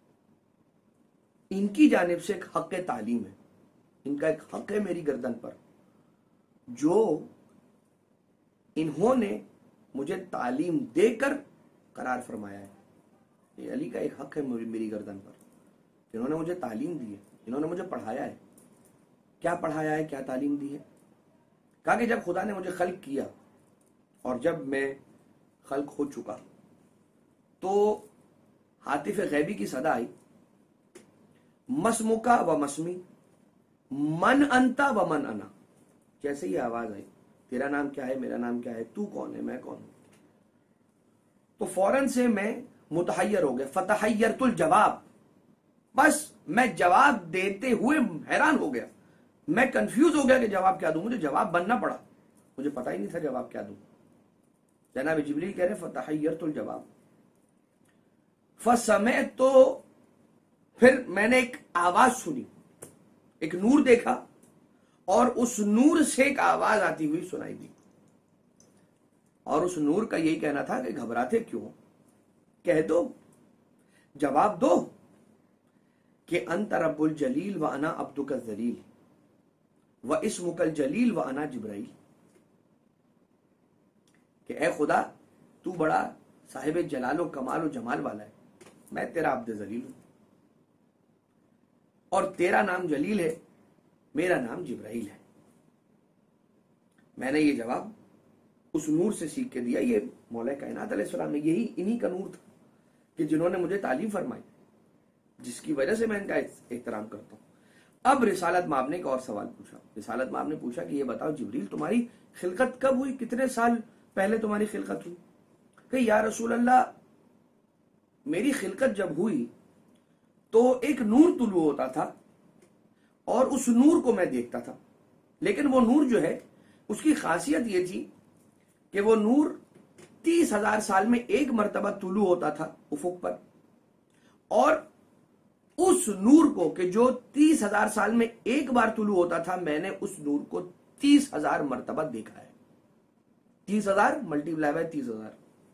ان کی جانب سے ایک حق تعلیم ہے، ان کا ایک حق ہے میری گردن پر، جو انہوں نے مجھے تعلیم دے کر قرار فرمایا ہے۔ یہ علی کا ایک حق ہے میری گردن پر، انہوں نے مجھے تعلیم دی ہے، انہوں نے مجھے پڑھایا ہے۔ کیا پڑھایا ہے، کیا تعلیم دی ہے؟ کہا کہ جب خدا نے مجھے خلق کیا اور جب میں خلق ہو چکا تو ہاتف غیبی کی صدا آئی، مسمکا و مسمی، من انتا و من انا، جیسے یہ آواز آئی تیرا نام کیا ہے، میرا نام کیا ہے، تو کون ہے، میں کون ہوں، تو فوراً سے میں متحیر ہو گیا، فتحیرت الجواب، بس میں جواب دیتے ہوئے حیران ہو گیا، میں کنفیوز ہو گیا کہ جواب کیا دوں، مجھے جواب بننا پڑا، مجھے پتا ہی نہیں تھا جواب کیا دوں۔ جناب جبریل کہہ رہے فتحیرت الجواب، फसमअत तो फिर मैंने एक आवाज सुनी, एक नूर देखा और उस नूर से एक आवाज आती हुई सुनाई दी। और उस नूर का यही कहना था कि घबराते क्यों, कह दो, जवाब दो कि अंत रब्बुल जलील व अना अब्दुका जलील व इस्मुकल जलील व अना जिब्राइल, कि ए खुदा तू बड़ा साहिब जलाल व कमाल व जमाल वाला है, मैं तेरा अब्द जलील हूं और तेरा नाम जलील है, मेरा नाम जिब्राइल है। मैंने ये जवाब उस नूर से सीख के दिया। ये मौला कायनात अलैहिस्सलाम ने, यही इन्हीं का नूर था कि जिन्होंने मुझे तालीम फरमाई, जिसकी वजह से मैं इनका एहतराम करता हूं। अब रिसालत माब ने एक और सवाल पूछा। रिसालत माब ने पूछा कि ये बताओ जिब्रील, तुम्हारी खिलकत कब हुई, कितने साल पहले तुम्हारी खिलकत हुई? कि या रसूल अल्लाह, मेरी खिलकत जब हुई तो एक नूर तुलू होता था और उस नूर को मैं देखता था, लेकिन वो नूर जो है उसकी खासियत ये थी कि वो नूर 30,000 साल में एक मर्तबा तुलू होता था उफुक पर, और उस नूर को कि जो 30,000 साल में एक बार तुलू होता था, मैंने उस नूर को 30,000 मर्तबा देखा है। 30,000 मल्टीप्लाई बाय 30,000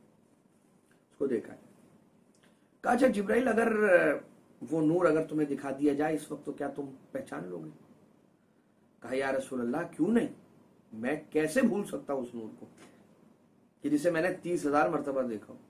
उसको देखा है। कहा अच्छा जिब्राइल, अगर वो नूर अगर तुम्हें दिखा दिया जाए इस वक्त तो क्या तुम पहचान लोगे? कहा या रसूल अल्लाह, क्यों नहीं, मैं कैसे भूल सकता उस नूर को कि जिसे मैंने 30,000 मर्तबा देखा हो।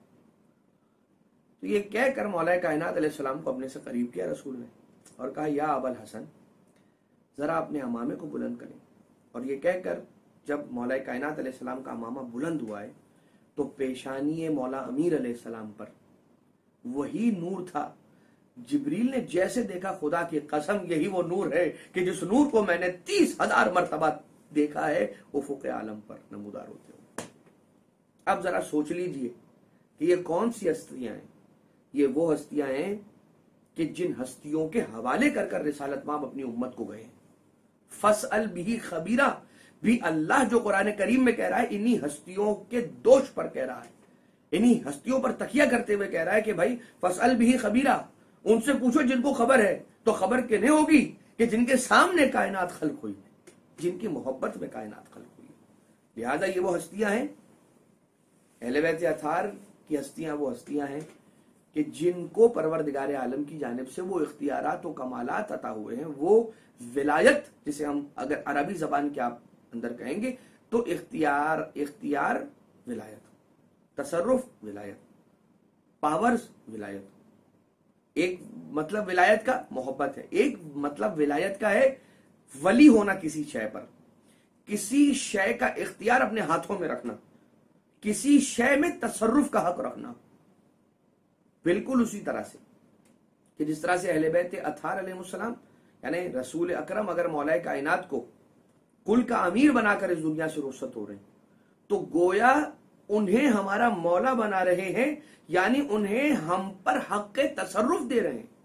तो ये कहकर मौला कायनात अलैहिस्सलाम को अपने से करीब किया रसूल ने और कहा या अबल हसन, जरा अपने अमामे को बुलंद करें। और ये कहकर जब मौला कायनात अलैहिस्सलाम का अमामा बुलंद हुआ है तो पेशानी मौला अमीर अलैहिस्सलाम पर वही नूर था। जिब्रील ने जैसे देखा, खुदा की कसम यही वो नूर है कि जिस नूर को मैंने 30,000 मर्तबा देखा है उफुक आलम पर नमूदार होते हुए। अब जरा सोच लीजिए कि ये कौन सी हस्तियां हैं। ये वो हस्तियां हैं कि जिन हस्तियों के हवाले कर कर रिसालत माब अपनी उम्मत को गए। फसअल बिही खबीरा भी अल्लाह जो कुरान करीम में कह रहा है, इन्हीं हस्तियों के दोष पर कह रहा है, इन्हीं हस्तियों पर तकिया करते हुए कह रहा है कि भाई फसअल बिही खबीरा, उनसे पूछो जिनको खबर है। तो खबर किन्हें होगी कि जिनके सामने कायनात खल्क हुई, जिनकी मोहब्बत में कायनात खल्क हुई। लिहाजा ये वो हस्तियां हैं, अहले बैत अथार की हस्तियां वो हस्तियां हैं कि जिनको परवरदिगार आलम की जानिब से वो इख्तियारात व कमालात अता हुए हैं। वो विलायत, जिसे हम अगर अरबी जबान के आप अंदर कहेंगे तो इख्तियार विलायत, तसर्रुफ विलायत, पावर्स विलायत। एक मतलब विलायत का मोहब्बत है, एक मतलब विलायत का है वली होना किसी शय पर, किसी शय का इख्तियार अपने हाथों में रखना, किसी शय में तसर्रुफ का हक रखना। बिल्कुल उसी तरह से कि जिस तरह से अहले बैत अथार अलैहिस्सलाम यानी रसूल अकरम अगर मौला कायनात को कुल का अमीर बनाकर इस दुनिया से रुखसत हो रहे हैं, तो गोया उन्हें हमारा मौला बना रहे हैं, यानी उन्हें हम पर हक के तसर्रुफ दे रहे हैं।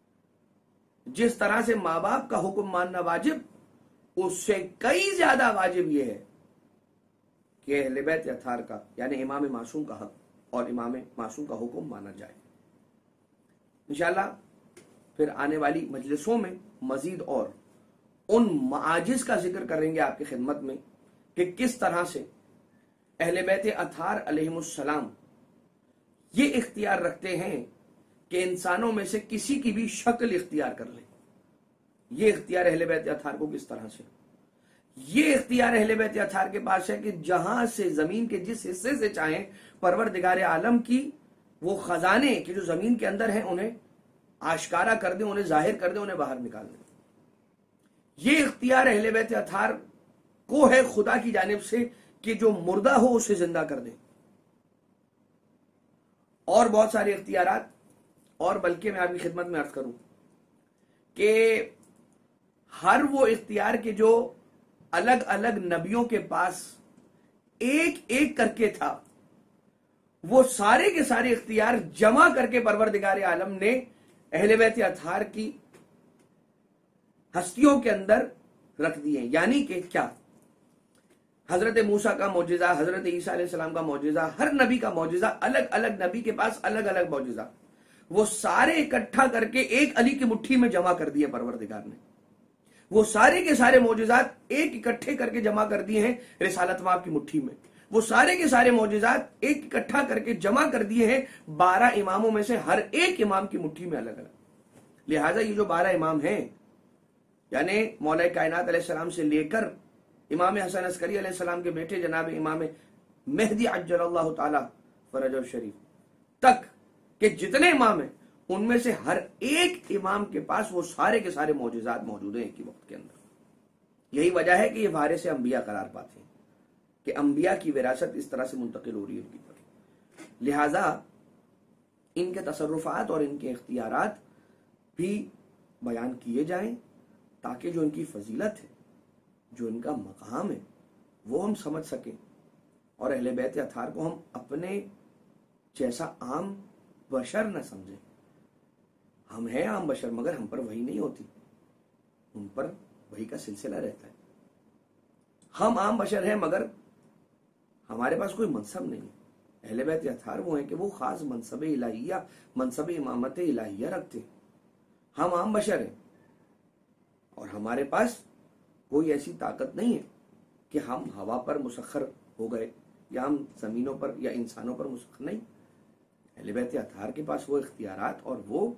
जिस तरह से माँ बाप का हुक्म मानना वाजिब, उससे कई ज्यादा वाजिब यह है कि अहले बैत अथार का यानी इमाम मासूम का हक और इमाम मासूम का हुक्म माना जाए। इंशाअल्लाह फिर आने वाली मजलिसों में मजीद और उन माजिज का जिक्र करेंगे आपकी खिदमत में कि किस तरह से अहले बैत अथार अलैहिमुस्सलाम ये इख्तियार रखते हैं कि इंसानों में से किसी की भी शक्ल इख्तियार कर ले। ये इख्तियार अहले बैत अथार को किस तरह से, ये इख्तियार अहले बैत अथार के पास है कि जहां से जमीन के जिस हिस्से से चाहें परवरदिगार आलम की वो खजाने कि जो जमीन के अंदर हैं उन्हें आश्कारा कर दे, उन्हें जाहिर कर दे, उन्हें बाहर निकाल दे। ये इख्तियार अहले बैत अथार को है खुदा की जानिब से कि जो मुर्दा हो उसे जिंदा कर दे। और बहुत सारे इख्तियारात, और बल्कि मैं आपकी खिदमत में अर्ज करूं कि हर वो इख्तियार के जो अलग अलग नबियों के पास एक एक करके था, वो सारे के सारे इख्तियार जमा करके परवरदिगार आलम ने अहले बैत अथार की हस्तियों के अंदर रख दिए। यानी कि क्या, हजरत मूसा का मौजिजा, हजरत ईसा अलैहिस्सलाम का मौजिजा, हर नबी का मौजिजा, अलग अलग नबी के पास अलग अलग मौजिजा। وہ سارے اکٹھا کر کے ایک علی کی مٹھی میں جمع کر دیے پروردگار نے. وہ سارے کے سارے معجزات ایک اکٹھے کر کے جمع کر دیے ہیں رسالت مآب کی مٹھی میں. وہ سارے کے سارے معجزات ایک اکٹھا کر کے جمع کر دیے ہیں 12 اماموں میں سے ہر ایک امام کی مٹھی میں الگ الگ. لہٰذا یہ جو 12 امام ہیں یعنی مولا کائنات علیہ السلام سے لے کر امام حسن عسکری علیہ السلام کے بیٹے جناب امام مہدی عجل اللہ تعالی فرجہ شریف تک کہ جتنے امام ہیں ان میں سے ہر ایک امام کے پاس وہ سارے کے سارے معجزات موجود ہیں ایک ہی وقت کے اندر. یہی وجہ ہے کہ یہ وارث انبیاء قرار پاتے ہیں کہ انبیاء کی وراثت اس طرح سے منتقل ہو رہی ہے ان کی طرف. لہذا ان کے تصرفات اور ان کے اختیارات بھی بیان کیے جائیں تاکہ جو ان کی فضیلت ہے جو ان کا مقام ہے وہ ہم سمجھ سکیں اور اہل بیت اطہار کو ہم اپنے جیسا عام بشر نہ سمجھیں. ہم ہیں عام بشر مگر ہم پر وحی نہیں ہوتی, ان پر وحی کا سلسلہ رہتا ہے. ہم عام بشر ہیں مگر ہمارے پاس کوئی منصب نہیں. اہل بیت اطہار وہ ہیں کہ وہ خاص منصب الہیہ منصب امامت الہیہ رکھتے ہیں. ہم عام بشر ہیں اور ہمارے پاس کوئی ایسی طاقت نہیں ہے کہ ہم ہوا پر مسخر ہو گئے یا ہم زمینوں پر یا انسانوں پر مسخر نہیں. اہل بیت اطہار کے پاس وہ اختیارات اور وہ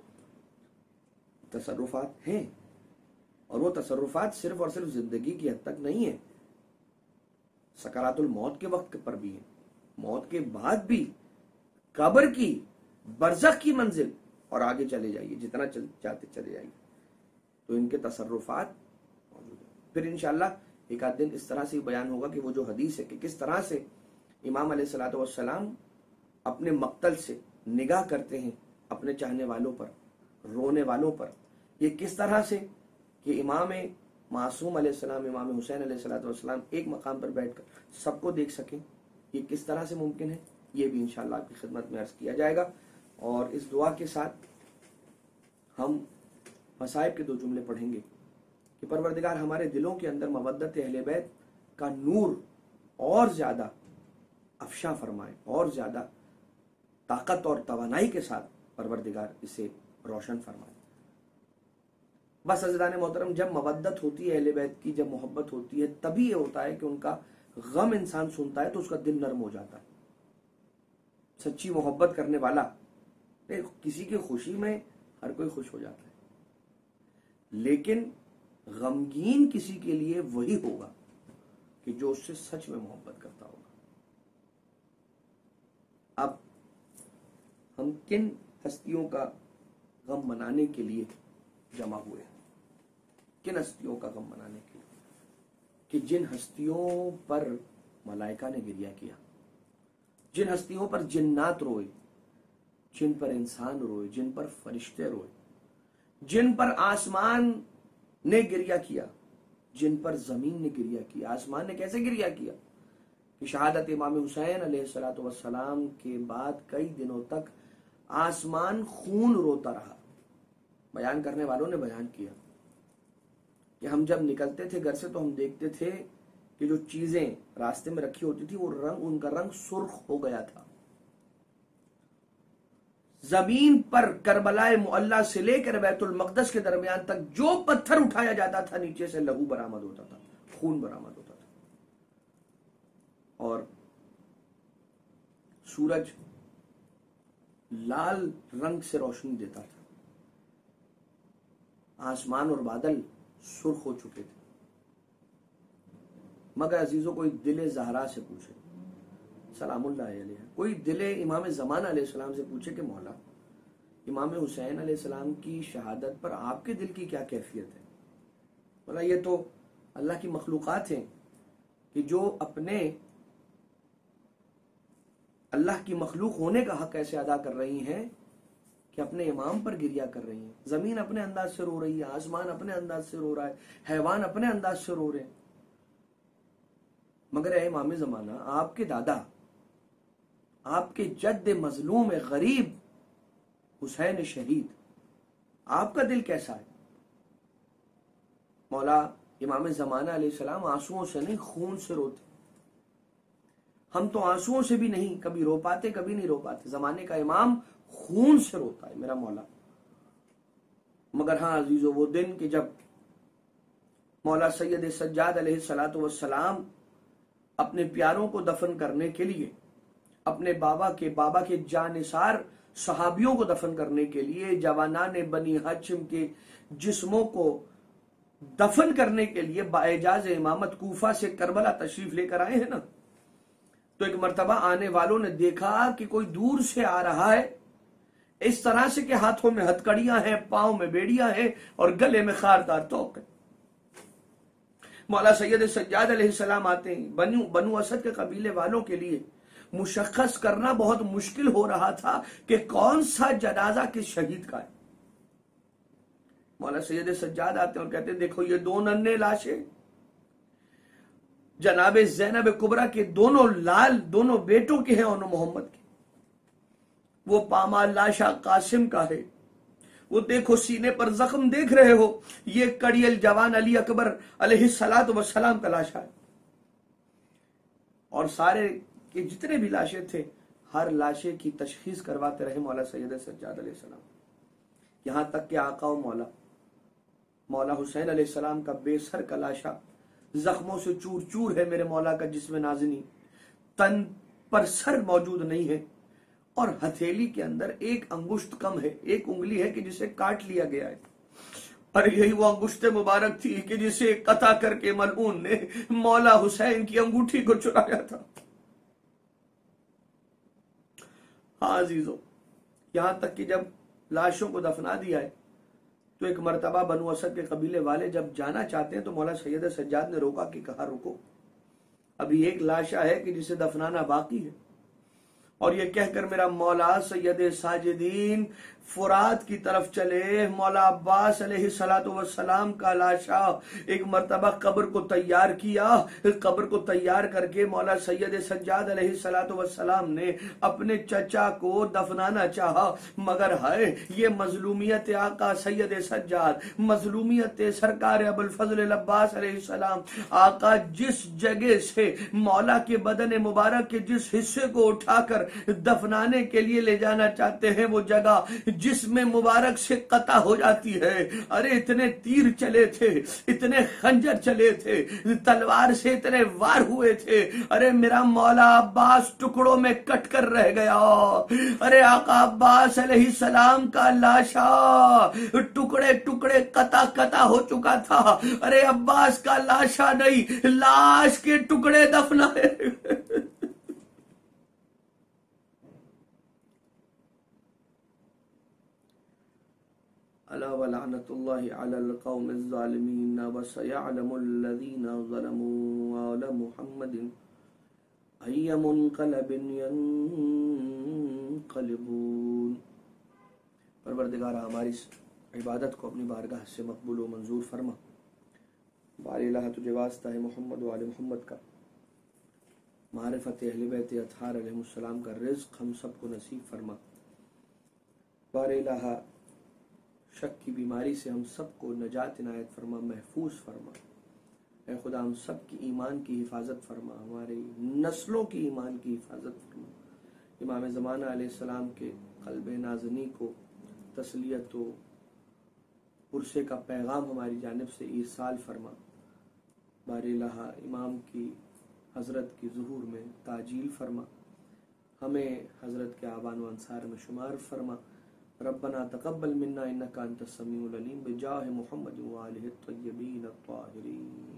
تصرفات ہیں اور وہ تصرفات صرف اور صرف زندگی کی حد تک نہیں ہیں, سکرات الموت کے وقت پر بھی ہیں, موت کے بعد بھی, قبر کی برزخ کی منزل اور آگے چلے جائیے جتنا چاہتے چلے جائیے تو ان کے تصرفات موجود ہیں. پھر انشاءاللہ ایک آدھ دن اس طرح سے بیان ہوگا کہ وہ جو حدیث ہے کہ کس طرح سے امام علیہ الصلوۃ والسلام اپنے مقتل سے نگاہ کرتے ہیں اپنے چاہنے والوں پر, رونے والوں پر. یہ کس طرح سے کہ امام معصوم علیہ السلام امام حسین علیہ الصلوۃ والسلام ایک مقام پر بیٹھ کر سب کو دیکھ سکیں, یہ کس طرح سے ممکن ہے, یہ بھی انشاءاللہ آپ کی خدمت میں عرض کیا جائے گا. اور اس دعا کے ساتھ ہم مصائب کے 2 جملے پڑھیں گے کہ پروردگار ہمارے دلوں کے اندر مودت اہل بیت کا نور اور زیادہ افشاں فرمائے, اور زیادہ طاقت اور توانائی کے ساتھ پروردگار اسے روشن فرمائے. بس عزیزان محترم, جب مودت ہوتی ہے اہل بیت کی, جب محبت ہوتی ہے, تبھی یہ ہوتا ہے کہ ان کا غم انسان سنتا ہے تو اس کا دل نرم ہو جاتا ہے. سچی محبت کرنے والا, کسی کی خوشی میں ہر کوئی خوش ہو جاتا ہے, لیکن غمگین کسی کے لیے وہی ہوگا کہ جو اس سے سچ میں محبت کرتا ہوگا. اب ہم کن ہستیوں کا غم منانے کے لیے جمع ہوئے ہیں, کن ہستیوں کا غم منانے کے لیے کہ جن ہستیوں پر ملائکہ نے گریہ کیا, جن ہستیوں پر جنات روئے, جن پر انسان روئے, جن پر فرشتے روئے, جن پر آسمان نے گریہ کیا, جن پر زمین نے گریہ کیا. آسمان نے کیسے گریہ کیا کہ شہادت امام حسین علیہ الصلوۃ والسلام کے بعد کئی دنوں تک آسمان خون روتا رہا. بیان کرنے والوں نے بیان کیا کہ ہم جب نکلتے تھے گھر سے تو ہم دیکھتے تھے کہ جو چیزیں راستے میں رکھی ہوتی تھی وہ رنگ, ان کا رنگ سرخ ہو گیا تھا. زمین پر کربلا معلی سے لے کر بیت المقدس کے درمیان تک جو پتھر اٹھایا جاتا تھا نیچے سے لہو برآمد ہوتا تھا, خون برآمد ہوتا تھا. اور سورج لال رنگ سے روشنی دیتا تھا, آسمان اور بادل سرخ ہو چکے تھے. مگر عزیزوں, کوئی دل زہرا سے پوچھے سلام اللہ علیہ, کوئی دل امام زمانہ علیہ السلام سے پوچھے کہ مولا امام حسین علیہ السلام کی شہادت پر آپ کے دل کی کیا کیفیت ہے. مولا یہ تو اللہ کی مخلوقات ہیں کہ جو اپنے اللہ کی مخلوق ہونے کا حق ایسے ادا کر رہی ہیں کہ اپنے امام پر گریہ کر رہی ہیں. زمین اپنے انداز سے رو رہی ہے, آسمان اپنے انداز سے رو رہا ہے, حیوان اپنے انداز سے رو رہے ہیں. مگر اے امام زمانہ, آپ کے دادا, آپ کے جد مظلوم غریب حسین شہید, آپ کا دل کیسا ہے؟ مولا امام زمانہ علیہ السلام آنسوؤں سے نہیں خون سے روتے. ہم تو آنسوؤں سے بھی نہیں کبھی رو پاتے، کبھی نہیں رو پاتے. زمانے کا امام خون سے روتا ہے میرا مولا. مگر ہاں عزیزو، وہ دن کہ جب مولا سید سجاد علیہ الصلوۃ والسلام اپنے پیاروں کو دفن کرنے کے لیے، اپنے بابا کے جانثار صحابیوں کو دفن کرنے کے لیے، جوانان بنی ہاشم کے جسموں کو دفن کرنے کے لیے باعجاز امامت کوفہ سے کربلا تشریف لے کر آئے ہیں نا، تو ایک مرتبہ آنے والوں نے دیکھا کہ کوئی دور سے آ رہا ہے، اس طرح سے کہ ہاتھوں میں ہتکڑیاں ہیں، پاؤں میں بیڑیاں ہیں اور گلے میں خاردار توق ہے. مولا سید سجاد علیہ السلام آتے ہیں. بنو اسد کے قبیلے والوں کے لیے مشخص کرنا بہت مشکل ہو رہا تھا کہ کون سا جنازہ کس شہید کا ہے. مولا سید سجاد آتے ہیں اور کہتے ہیں دیکھو یہ دو ننھے لاشیں جناب زینب کبریٰ کے دونوں لال، دونوں بیٹوں کے ہیں، انو محمد کے. وہ پامال لاشا قاسم کا ہے. وہ دیکھو سینے پر زخم دیکھ رہے ہو، یہ کڑیل جوان علی اکبر علیہ السلام کا لاشا ہے. اور سارے کے جتنے بھی لاشیں تھے، ہر لاشے کی تشخیص کرواتے رہے مولا سید سجاد علیہ السلام. یہاں تک کہ آقا و مولا حسین علیہ السلام کا بے سر کا لاشا زخموں سے چور چور ہے. میرے مولا کا جسم نازنی، تن پر سر موجود نہیں ہے، اور ہتھیلی کے اندر ایک انگشت کم ہے، ایک انگلی ہے کہ جسے کاٹ لیا گیا ہے. اور یہی وہ انگشت مبارک تھی کہ جسے قطع کر کے ملعون نے مولا حسین کی انگوٹھی کو چرایا تھا. ہاں عزیزو، یہاں تک کہ جب لاشوں کو دفنا دیا ہے تو ایک مرتبہ بنو اسد کے قبیلے والے جب جانا چاہتے ہیں تو مولا سید سجاد نے روکا کہ کہا رکو، ابھی ایک لاشا ہے کہ جسے دفنانا باقی ہے. اور یہ کہہ کر میرا مولا سید ساجدین فرات کی طرف چلے. مولا عباس علیہ السلام کا لاشا ایک مرتبہ قبر کو تیار کیا. قبر کو تیار کر کے مولا سید سجاد علیہ السلام نے اپنے چچا کو دفنانا چاہا، مگر ہے یہ مظلومیت آقا سید سجاد، مظلومیت سرکار ابوالفضل عباس علیہ السلام. آقا جس جگہ سے مولا کے بدن مبارک کے جس حصے کو اٹھا کر دفنانے کے لیے لے جانا چاہتے ہیں، وہ جگہ جسم مبارک سے قطع ہو جاتی ہے. ارے اتنے تیر چلے تھے، اتنے خنجر چلے تھے، تلوار سے اتنے وار ہوئے تھے. ارے میرا مولا عباس ٹکڑوں میں کٹ کر رہ گیا. ارے آقا عباس علیہ السلام کا لاشا ٹکڑے ٹکڑے قطع ہو چکا تھا. ارے عباس کا لاشا نہیں، لاش کے ٹکڑے دفنائے. الا ولعنت اللہ علی القوم الظالمین وسیعلم الذین ظلموا علی محمد ای منقلب ینقلبون. پروردگارہ ہماری اس عبادت کو اپنی بارگاہ سے مقبول و منظور فرما. باری الہ تجھے واسطہ ہے محمد و آل محمد کا، معرفت اہل بیت اطہار علیہ السلام کا رزق ہم سب کو نصیب فرما. باری الہ شک کی بیماری سے ہم سب کو نجات عنایت فرما، محفوظ فرما. اے خدا ہم سب کی ایمان کی حفاظت فرما، ہماری نسلوں کی ایمان کی حفاظت فرما. امام زمانہ علیہ السلام کے قلب نازنی کو تسلیت و پرسے کا پیغام ہماری جانب سے ایصال فرما. باری الہ امام کی حضرت کی ظہور میں تعجیل فرما، ہمیں حضرت کے آبان و انصار میں شمار فرما. ربنا تقبل منا انك انت السميع العليم بجاه محمد وآله الطيبين الطاهرين.